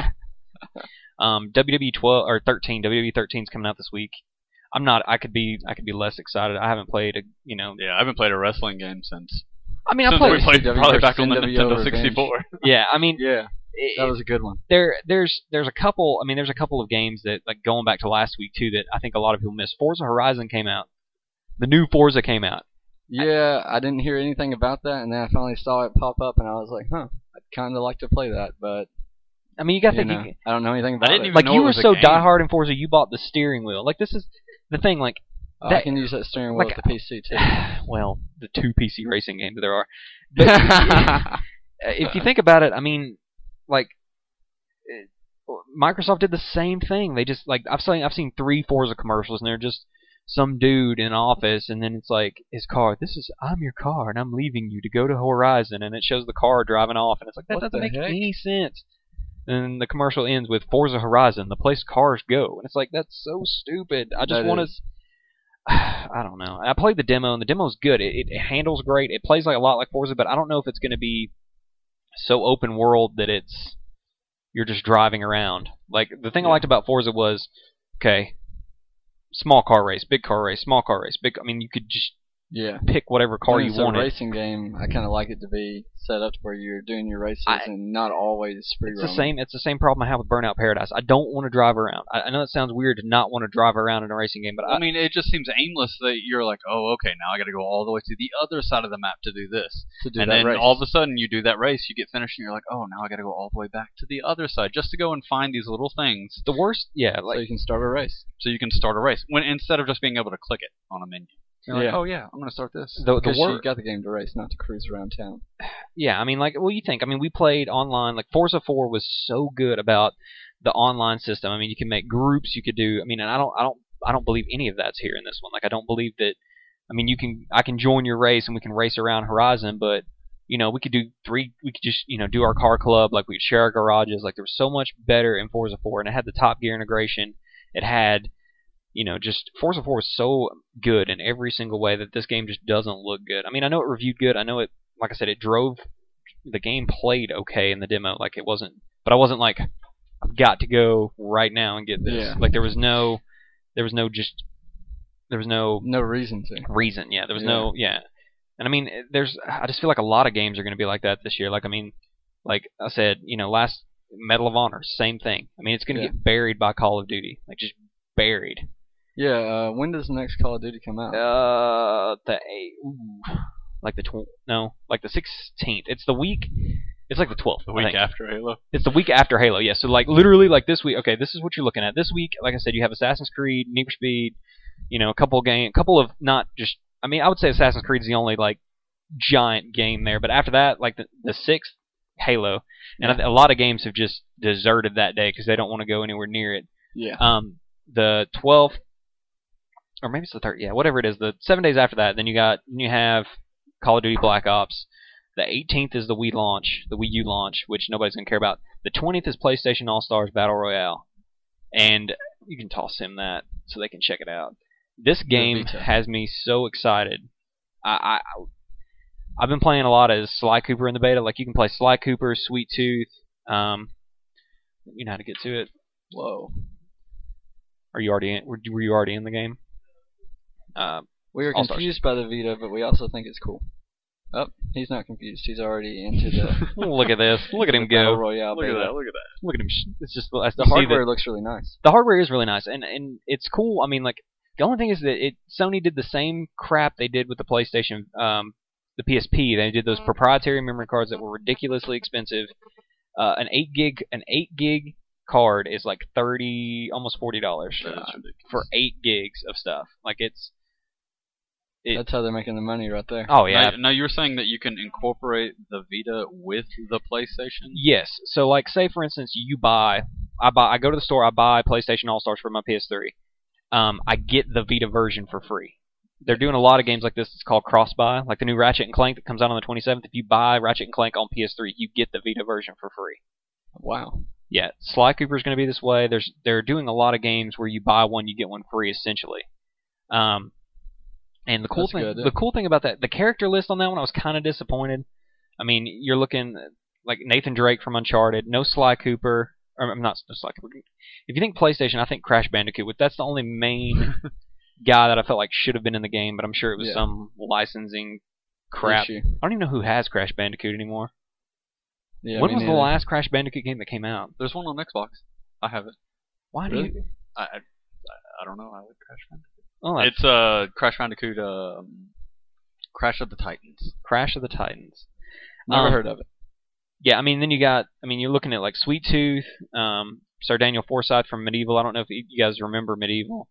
WWE 12 or 13, WWE 13 is coming out this week. I'm not. I could be less excited. I haven't played Yeah, I haven't played a wrestling game since. I mean, I Since played. we played CW probably back on the versus Nintendo NWO Revenge. 64. Yeah, I mean, yeah, that was a good one. there's a couple. I mean, there's a couple of games that, like, going back to last week too, that I think a lot of people missed. Forza Horizon came out. The new Forza came out. Yeah, I didn't hear anything about that, and then I finally saw it pop up, and I was like, huh, I'd kind of like to play that, but I mean, you got to you think. know, I don't know anything about didn't it. even Like, know you it were was a so game. diehard in Forza, you bought the steering wheel. Like, this is the thing. Like, I that- can use that steering wheel like, with the PC too. well, the two PC racing games there are. But if you think about it, I mean, like, Microsoft did the same thing. They just, like, I've seen 3 Forza commercials, and they're just some dude in an office, and then it's like his car. I'm your car, and I'm leaving you to go to Horizon, and it shows the car driving off, and it's like that What doesn't the make heck? any sense. And the commercial ends with Forza Horizon, the place cars go, and it's like that's so stupid. I just That want to. is. I don't know. I played the demo, and the demo's good. It handles great. It plays like a lot like Forza, but I don't know if it's going to be so open world that you're just driving around. Like the thing I Yeah. liked about Forza was, okay, small car race, big car race, small car race, big. I mean, you could just Yeah. pick whatever car When you it's a wanted. racing game, I kind of like it to be set up to where you're doing your races and not always free It's roaming. the same problem I have with Burnout Paradise. I don't want to drive around. I know it sounds weird to not want to drive around in a racing game, but I mean, it just seems aimless that you're like, oh, okay, now I got to go all the way to the other side of the map to do this. To do And that then race. all of a sudden you do that race, you get finished, and you're like, oh, now I got to go all the way back to the other side just to go and find these little things the worst, yeah, so like you can start a race. so you can start a race. When instead of just being able to click it on a menu. You're Yeah. like, oh yeah, I'm going to start this. the Because you worst. got the game to race, not to cruise around town. Yeah, I mean, like, well, you think? I mean, we played online. Like, Forza 4 was so good about the online system. I mean, you can make groups. You could do. I mean, and I don't believe any of that's here in this one. Like, I don't believe that. I mean, I can join your race and we can race around Horizon, but we could do three. We could just do our car club. Like we could share our garages. Like there was so much better in Forza 4, and it had the Top Gear integration. It had just Forza 4 was so good in every single way that this game just doesn't look good. I mean, I know it reviewed good. I know it, like I said, it drove. The game played okay in the demo. Like it wasn't, but I wasn't like, I've got to go right now and get this. Yeah. Like there was no No reason to. reason. Yeah, there was no. Yeah, and I mean, I just feel like a lot of games are going to be like that this year. Like I mean, like I said, last Medal of Honor, same thing. I mean, it's going to get buried by Call of Duty, like just buried. Yeah. When does the next Call of Duty come out? Like the 16th. It's the week. It's like the 12th. The week after Halo. It's the week after Halo. Yeah. So like literally like this week. Okay, this is what you're looking at. This week, like I said, you have Assassin's Creed, Need for Speed. A couple of not just. I mean, I would say Assassin's Creed is the only like giant game there. But after that, like the 6th, Halo, and a lot of games have just deserted that day because they don't want to go anywhere near it. Yeah. The 12th, or maybe it's the 3rd. Yeah, whatever it is. The 7 days after that, then you have Call of Duty Black Ops. The 18th is the Wii U launch, which nobody's going to care about. The 20th is PlayStation All-Stars Battle Royale. And you can toss him that so they can check it out. This game has me so excited. I've been playing a lot as Sly Cooper in the beta. Like, you can play Sly Cooper, Sweet Tooth. You know how to get to it. Whoa. Were you already in the game? We were All-Stars. confused by the Vita, but we also think it's cool. Oh, he's not confused. He's already into the. Look at this. Look at him go. Battle Royale Look at beta. that. Look at that. Look at him. It's just The hardware looks really nice. The hardware is really nice, and it's cool. I mean, like the only thing is that Sony did the same crap they did with the PlayStation, the PSP. They did those proprietary memory cards that were ridiculously expensive. An 8 gig card is like almost $40 for 8 gigs of stuff. Like that's how they're making the money right there. Oh yeah. Now you were saying that you can incorporate the Vita with the PlayStation? Yes. So like, say for instance, I go to the store, I buy PlayStation All-Stars for my PS3. I get the Vita version for free. They're doing a lot of games like this. It's called cross-buy. Like the new Ratchet & Clank that comes out on the 27th. If you buy Ratchet & Clank on PS3, you get the Vita version for free. Wow. Yeah, Sly Cooper's going to be this way. They're doing a lot of games where you buy one, you get one free, essentially. And the cool thing about that, the character list on that one, I was kind of disappointed. I mean, you're looking like Nathan Drake from Uncharted, no Sly Cooper, or not Sly Cooper. If you think PlayStation, I think Crash Bandicoot. That's the only main guy that I felt like should have been in the game, but I'm sure it was some licensing crap. Issue. I don't even know who has Crash Bandicoot anymore. Yeah, when was the last Crash Bandicoot game that came out? There's one on Xbox. I have it. Why Really? do you? I don't know. I like Crash Bandicoot. Oh, It's Crash Bandicoot Crash of the Titans. Crash of the Titans. Never heard of it. Yeah, I mean, then you're looking at like Sweet Tooth, Sir Daniel Forsyth from Medieval. I don't know if you guys remember Medieval.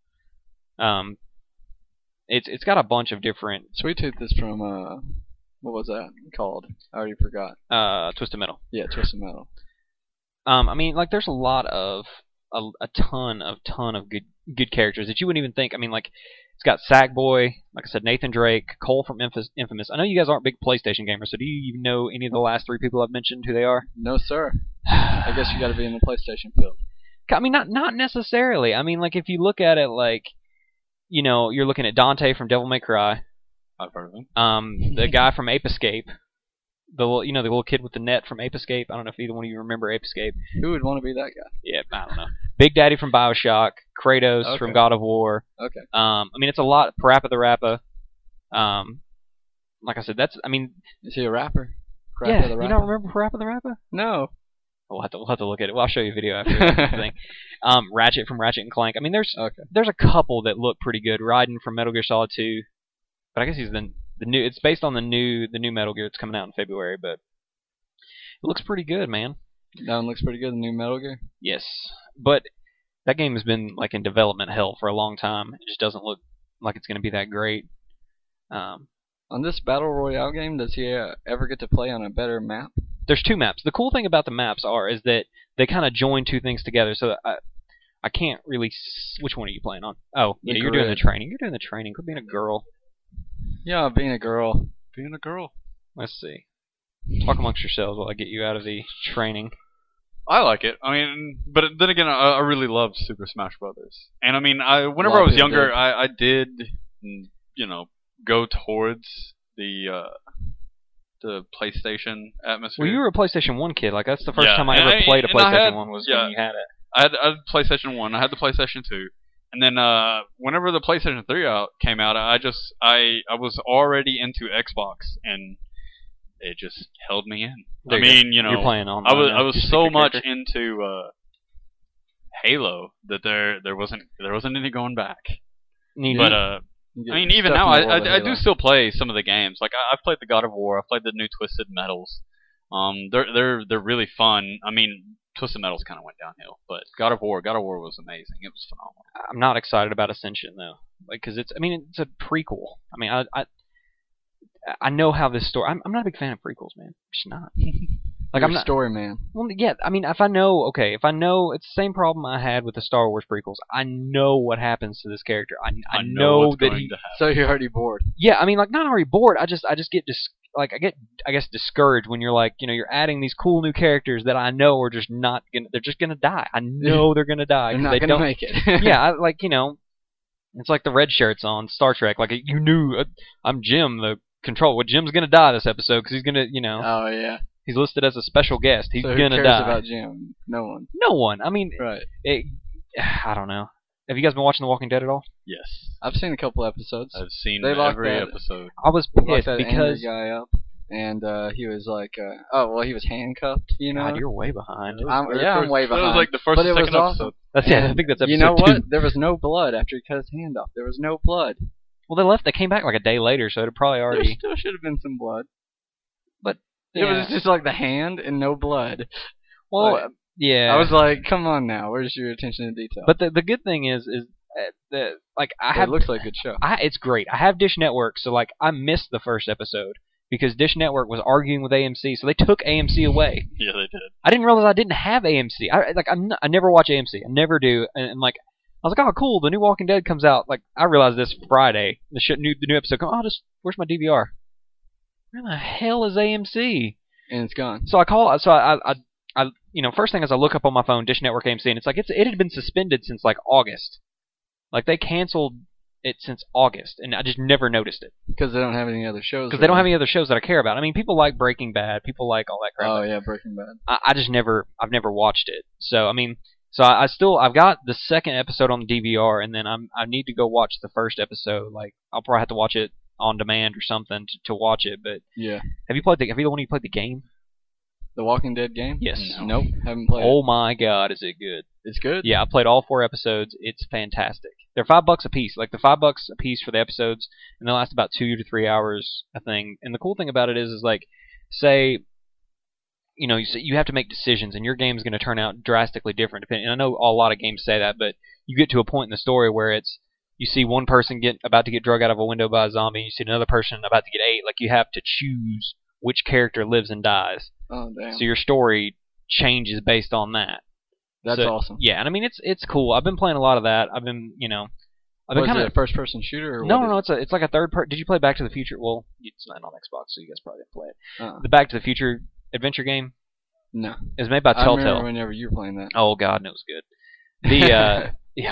It's got a bunch of different. Sweet Tooth is from what was that called? I already forgot. Twisted Metal. Yeah, Twisted Metal. I mean, like there's a lot of a ton of good characters that you wouldn't even think. I mean, like it's got Sackboy, like I said, Nathan Drake, Cole from Infamous. I know you guys aren't big PlayStation gamers, so do you even know any of the last 3 people I've mentioned who they are? No, sir. I guess you got to be in the PlayStation field. I mean, not necessarily. I mean, like if you look at it, like you're looking at Dante from Devil May Cry. I've heard of him. The guy from Ape Escape. The little kid with the net from Ape Escape. I don't know if either one of you remember Ape Escape. Who would want to be that guy? Yeah, I don't know. Big Daddy from BioShock. Kratos from God of War. Okay. I mean, it's a lot. Parappa the Rapper. Like I said, is he a rapper? Yeah, you don't remember Parappa the Rapper? No. We'll have to look at it. Well, I'll show you a video after the thing. Ratchet from Ratchet & Clank. I mean, there's a couple that look pretty good. Raiden from Metal Gear Solid 2. But I guess he's the new. It's based on the new Metal Gear that's coming out in February, but it looks pretty good, man. That one looks pretty good. The new Metal Gear. Yes, but that game has been like in development hell for a long time. It just doesn't look like it's going to be that great. On this Battle Royale game, does he ever get to play on a better map? There's 2 maps. The cool thing about the maps is that they kind of join 2 things together. So I can't really. Which one are you playing on? Oh, yeah, you're doing the training. You're doing the training. Quit being a girl. Yeah, being a girl. Being a girl. Let's see. Talk amongst yourselves while I get you out of the training. I like it. I mean, but then again, I really loved Super Smash Brothers, and I mean, whenever lot I of was people younger, did. I did, go towards the PlayStation atmosphere. Well, you were a PlayStation 1 kid. Like, that's the first Yeah, time I and ever played a and I PlayStation had- 1 was yeah. when you had it. I had PlayStation 1. I had the PlayStation 2. And then whenever the PlayStation 3 came out, I was already into Xbox, and it just held me in. There I you go. mean, You're playing online I now. was Just so pick your much character. into Halo that there wasn't any going back. Neat. But You I get mean, even stuck now, in the world of I do Halo. still play some of the games. Like I've played the God of War. I've played the new Twisted Metals. They're really fun. I mean, Twisted Metals kind of went downhill, but God of War was amazing. It was phenomenal. I'm not excited about Ascension though, like because it's a prequel. I mean, I know how this story. I'm not a big fan of prequels, man. I'm just not. Like You're I'm a not. story man. Well, yeah. I mean, if I know, it's the same problem I had with the Star Wars prequels. I know what happens to this character. I know what's that going he. to happen. So you're already bored. Yeah, I mean, like not already bored. I just get I guess discouraged when you're like, you're adding these cool new characters that I know are just not gonna. They're just gonna die. I know they're gonna die. You're 'cause not they gonna don't. make it. Yeah, it's like the red shirts on Star Trek. Like you knew I'm Jim, the control. Well, Jim's gonna die this episode because he's gonna, Oh yeah. he's listed as a special guest. He's So who gonna cares die. about Jim? No one. No one. I mean, Right. I don't know. Have you guys been watching The Walking Dead at all? Yes, I've seen a couple episodes. I've seen They locked every that- episode. I was Locked pissed that because angry guy up, and he was like, he was handcuffed. You know. God, you're way behind. I'm way That was behind. like the first But and it was second awesome. episode. That's I think that's episode You know 2. what? There was no blood after he cut his hand off. There was no blood. Well, they left. They came back like a day later, so it probably There already. still should have been some blood. But It was just like the hand and no blood. well, like- yeah. I was like, come on now, where's your attention to detail? But the good thing is that like it looks like a good show. It's great. I have Dish Network, so like I missed the first episode because Dish Network was arguing with AMC, so they took AMC away. Yeah, they did. I didn't realize I didn't have AMC. I never watch AMC. I never do. And like I was like, oh cool, the new Walking Dead comes out. Like I realized this Friday. The new episode comes. Oh, where's my DVR? Where the hell is AMC? And it's gone. So I call. So I first thing is I look up on my phone Dish Network AMC, and it's like it had been suspended since like August. Like they canceled it since August, and I just never noticed it Because they don't have any other shows. because they don't have any other shows that I care about. I mean, people like Breaking Bad, people like all that crap. Oh yeah, Breaking Bad. I've never watched it. So I mean, I've got the second episode on the DVR, and then I need to go watch the first episode. Like I'll probably have to watch it on demand or something to watch it. But Yeah. have you the one you played the game? The Walking Dead game? Yes. No. Nope, haven't played Oh my God, is it good? it. It's good? Yeah, I played all 4 episodes. It's fantastic. They're $5 a piece. Like the $5 a piece for the episodes, and they last about 2 to 3 hours, I think. And the cool thing about it is like, say, you have to make decisions, and your game is going to turn out drastically different. And I know a lot of games say that, but you get to a point in the story where you see one person about to get drug out of a window by a zombie, and you see another person about to get ate. Like you have to choose which character lives and dies. Oh damn. So your story changes based on that. That's So, awesome. Yeah, and I mean it's cool. I've been playing a lot of that. I've been Was kind it of a first person shooter or no. It's like a third part. Did you play Back to the Future? Well, it's not on Xbox, so you guys probably didn't play it. Uh-uh. The Back to the Future adventure game No. is made by I remember Telltale. whenever you were playing that. Oh God, and it was good. The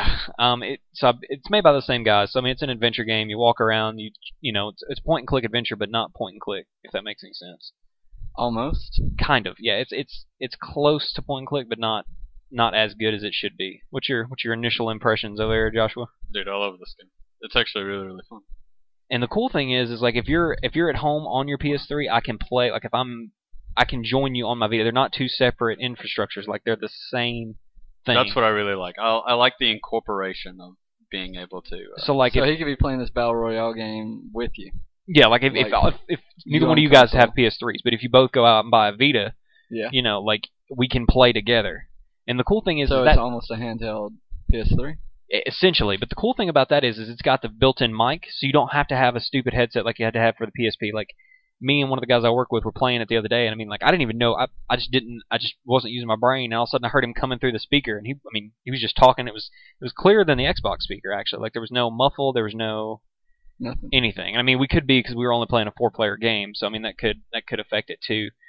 it's made by the same guys. So I mean, it's an adventure game. You walk around. It's point and click adventure, but not point and click. If that makes any sense. Almost. Kind of, yeah. It's close to point and click, but not as good as it should be. What's your initial impressions over there, Joshua? Dude, I love this game. It's actually really, really fun. And the cool thing is like if you're at home on your PS3, I can play. Like I can join you on my Vita. They're not two separate infrastructures. Like they're the same thing. That's what I really like. I like the incorporation of being able to. So like So if he could be playing this Battle Royale game with you. yeah, like if neither you one of on you guys console. have PS3s, but if you both go out and buy a Vita, Yeah. like we can play together. And the cool thing is So that it's almost a handheld PS3. essentially, but the cool thing about that is it's got the built-in mic, so you don't have to have a stupid headset like you had to have for the PSP. Like me and one of the guys I work with were playing it the other day, and I mean, like I didn't even know. I just wasn't using my brain, and all of a sudden I heard him coming through the speaker, and he was just talking. It was clearer than the Xbox speaker actually. Like there was no muffle, there was no Nothing. anything. I mean, we could be because we were only playing a 4-player game, so I mean that could affect it too.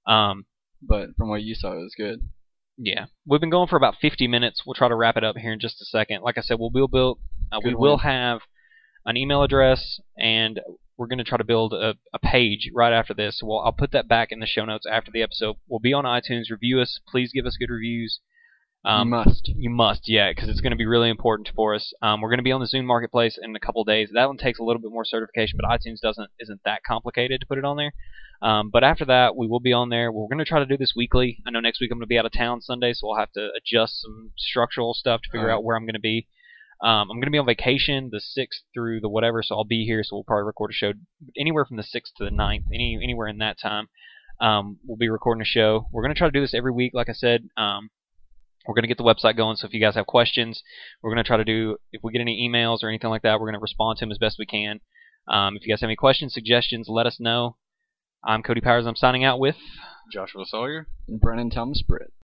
But from what you saw, it was good. Yeah, we've been going for about 50 minutes. We'll try to wrap it up here in just a second. Like I said, we will have an email address, and we're going to try to build a page right after this. So I'll put that back in the show notes after the episode. We'll be on iTunes. Review us. Please give us good reviews. You must, yeah, because it's going to be really important for us. We're going to be on the Zune Marketplace in a couple of days. That one takes a little bit more certification, but iTunes isn't that complicated to put it on there. But after that, we will be on there. We're going to try to do this weekly. I know next week I'm going to be out of town Sunday, so we'll have to adjust some structural stuff to figure out where I'm going to be. I'm going to be on vacation the 6th through the whatever, so I'll be here, so we'll probably record a show anywhere from the 6th to the 9th, anywhere in that time. We'll be recording a show. We're going to try to do this every week, like I said. We're going to get the website going, so if you guys have questions, we're going to try to do, if we get any emails or anything like that, we're going to respond to them as best we can. If you guys have any questions, suggestions, let us know. I'm Cody Powers. I'm signing out with Joshua Sawyer and Brennan Thomas Britt.